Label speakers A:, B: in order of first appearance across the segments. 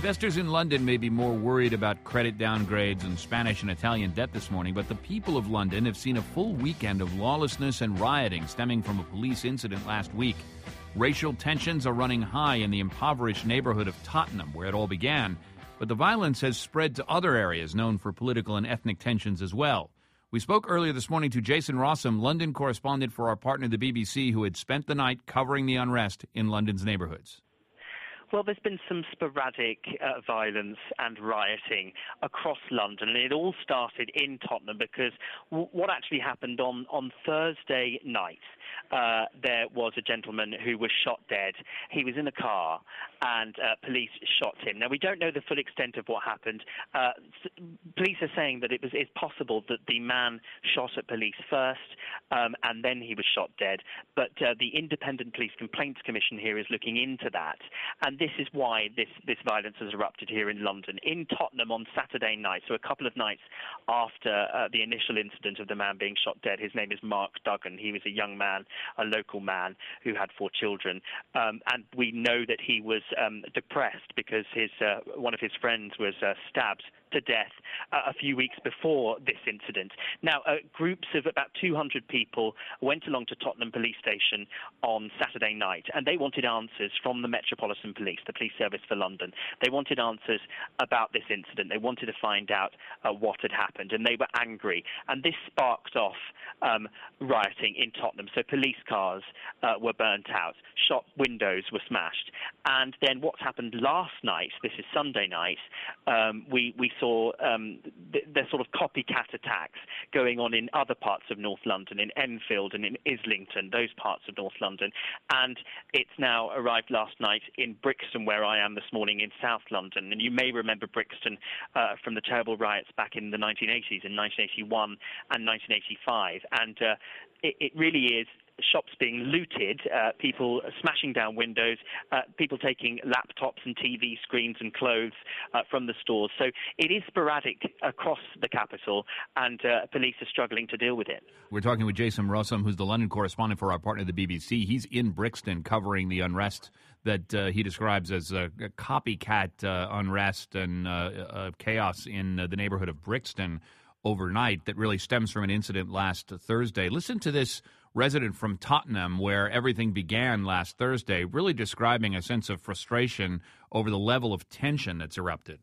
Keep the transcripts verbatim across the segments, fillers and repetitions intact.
A: Investors in London may be more worried about credit downgrades and Spanish and Italian debt this morning, but the people of London have seen a full weekend of lawlessness and rioting stemming from a police incident last week. Racial tensions are running high in the impoverished neighborhood of Tottenham, where it all began, but the violence has spread to other areas known for political and ethnic tensions as well. We spoke earlier this morning to Jason Rossum, London correspondent for our partner, the B B C, who had spent the night covering the unrest in London's neighborhoods.
B: Well, there's been some sporadic uh, violence and rioting across London, and it all started in Tottenham because w- what actually happened on, on Thursday night, uh, there was a gentleman who was shot dead. He was in a car, and uh, police shot him. Now, we don't know the full extent of what happened. Uh, police are saying that it was it's possible that the man shot at police first, um, and then he was shot dead. But uh, the Independent Police Complaints Commission here is looking into that, and this is why this, this violence has erupted here in London. In Tottenham on Saturday night, so a couple of nights after uh, the initial incident of the man being shot dead. His name is Mark Duggan. He was a young man, a local man who had four children. Um, and we know that he was um, depressed because his uh, one of his friends was uh, stabbed to death uh, a few weeks before this incident. Now, uh, groups of about two hundred people went along to Tottenham Police Station on Saturday night, and they wanted answers from the Metropolitan Police, the police service for London. They wanted answers about this incident. They wanted to find out uh, what had happened, and they were angry. And this sparked off um, rioting in Tottenham. So police cars uh, were burnt out, shop windows were smashed. And then what happened last night, this is Sunday night, um, we, we saw um, the, the sort of copycat attacks going on in other parts of North London, in Enfield and in Islington, those parts of North London. And it's now arrived last night in Brixton, where I am this morning in South London. And you may remember Brixton uh, from the terrible riots back in the nineteen eighties, in nineteen eighty-one and nineteen eighty-five. And uh, it, it really is shops being looted, uh, people smashing down windows, uh, people taking laptops and T V screens and clothes uh, from the stores. So it is sporadic across the capital, and uh, police are struggling to deal with it.
A: We're talking with Jason Rossum, who's the London correspondent for our partner, the B B C. He's in Brixton covering the unrest that uh, he describes as a, a copycat uh, unrest and uh, uh, chaos in uh, the neighborhood of Brixton overnight that really stems from an incident last Thursday. Listen to this resident from Tottenham, where everything began last Thursday, really describing a sense of frustration over the level of tension that's erupted.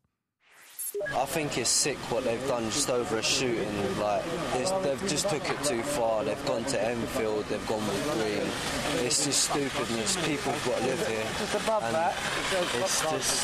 C: I think it's sick what they've done just over a shooting. Like they've just took it too far. They've gone to Enfield, they've gone with Green. It's just stupidness. People have got to live here. Just above and that, it's just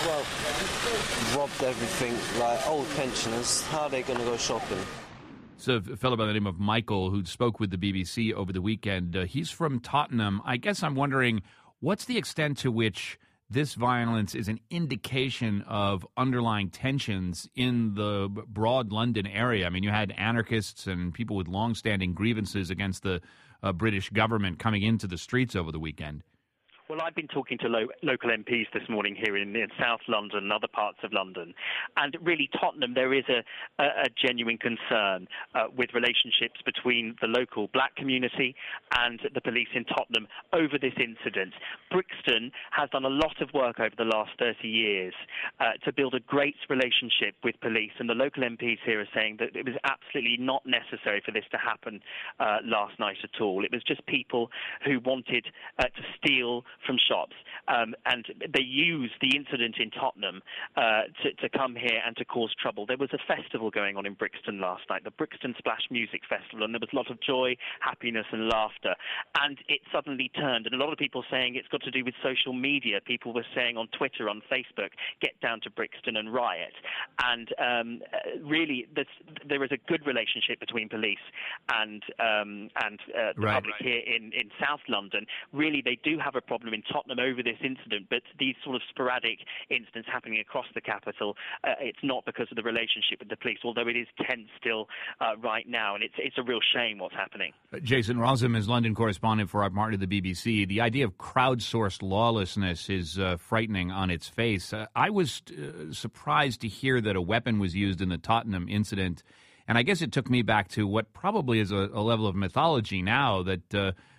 C: robbed everything. Like old pensioners, how are they going to go shopping?
A: So a fellow by the name of Michael, who spoke with the B B C over the weekend, uh, he's from Tottenham. I guess I'm wondering, what's the extent to which this violence is an indication of underlying tensions in the broad London area? I mean, you had anarchists and people with long-standing grievances against the uh, British government coming into the streets over the weekend.
B: Well, I've been talking to lo- local M Ps this morning here in, in South London and other parts of London. And really, Tottenham, there is a, a, a genuine concern uh, with relationships between the local black community and the police in Tottenham over this incident. Brixton has done a lot of work over the last thirty years uh, to build a great relationship with police. And the local M Ps here are saying that it was absolutely not necessary for this to happen uh, last night at all. It was just people who wanted uh, to steal from shops, um, and they used the incident in Tottenham uh, to, to come here and to cause trouble. There was a festival going on in Brixton last night, the Brixton Splash Music Festival, and there was a lot of joy, happiness and laughter, and it suddenly turned, and a lot of people saying it's got to do with social media. People were saying on Twitter, on Facebook, get down to Brixton and riot, and um, really there is a good relationship between police and um, and uh, the
A: right,
B: public
A: right.
B: here in, in South London. Really, they do have a problem in Tottenham over this incident, but these sort of sporadic incidents happening across the capital, uh, it's not because of the relationship with the police, although it is tense still uh, right now, and it's it's a real shame what's happening.
A: Uh, Jason Rossum is London correspondent for our partner, the B B C. The idea of crowdsourced lawlessness is uh, frightening on its face. Uh, I was uh, surprised to hear that a weapon was used in the Tottenham incident, and I guess it took me back to what probably is a, a level of mythology now, that uh,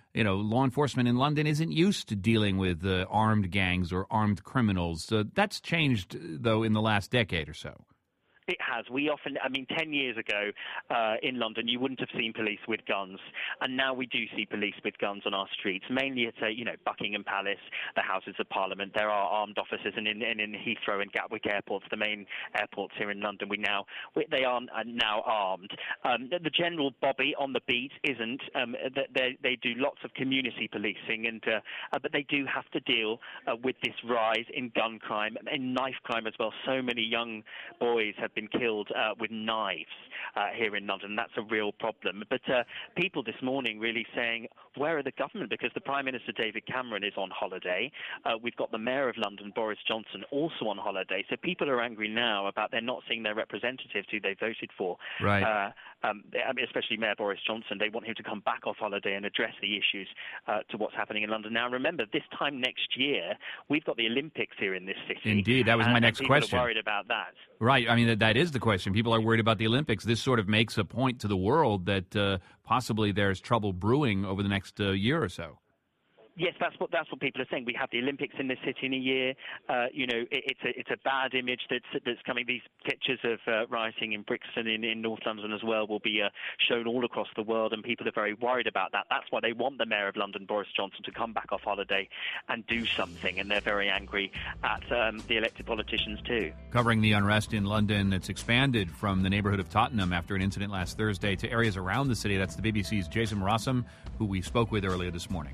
A: you know, law enforcement in London isn't used to dealing with uh, armed gangs or armed criminals. Uh, that's changed, though, in the last decade or so.
B: It has. We often, I mean, ten years ago uh, in London, you wouldn't have seen police with guns. And now we do see police with guns on our streets, mainly at, uh, you know, Buckingham Palace, the Houses of Parliament. There are armed officers, and in, and in Heathrow and Gatwick airports, the main airports here in London, we now we, they are now armed. Um, the, the general Bobby on the beat isn't. Um, they, they do lots of community policing, and uh, uh, but they do have to deal uh, with this rise in gun crime and knife crime as well. So many young boys have been been killed uh, with knives uh, here in London. That's a real problem. But uh, people this morning really saying, where are the government? Because the Prime Minister, David Cameron, is on holiday. Uh, we've got the Mayor of London, Boris Johnson, also on holiday. So people are angry now about they're not seeing their representatives who they voted for.
A: Right.
B: Uh, um, I mean, especially Mayor Boris Johnson. They want him to come back off holiday and address the issues uh, to what's happening in London. Now, remember, this time next year, we've got the Olympics here in this city.
A: Indeed. That was my
B: and
A: next
B: people
A: question.
B: Are worried about that.
A: Right. I mean, that, that is the question. People are worried about the Olympics. This sort of makes a point to the world that uh, possibly there's trouble brewing over the next uh, year or so.
B: Yes, that's what that's what people are saying. We have the Olympics in this city in a year. Uh, you know, it, it's a it's a bad image that's that's coming. These pictures of uh, rioting in Brixton in, in North London as well will be uh, shown all across the world, and people are very worried about that. That's why they want the Mayor of London, Boris Johnson, to come back off holiday and do something, and they're very angry at um, the elected politicians too.
A: Covering the unrest in London, it's expanded from the neighborhood of Tottenham after an incident last Thursday to areas around the city. That's the B B C's Jason Rossum, who we spoke with earlier this morning.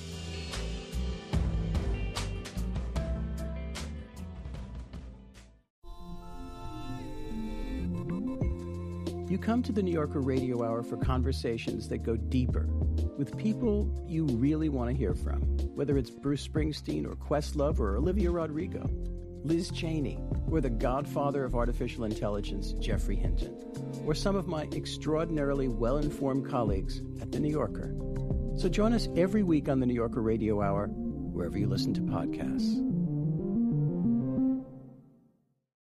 D: You come to the New Yorker Radio Hour for conversations that go deeper with people you really want to hear from, whether it's Bruce Springsteen or Questlove or Olivia Rodrigo, Liz Cheney, or the godfather of artificial intelligence, Geoffrey Hinton, or some of my extraordinarily well-informed colleagues at the New Yorker. So join us every week on the New Yorker Radio Hour, wherever you listen to podcasts.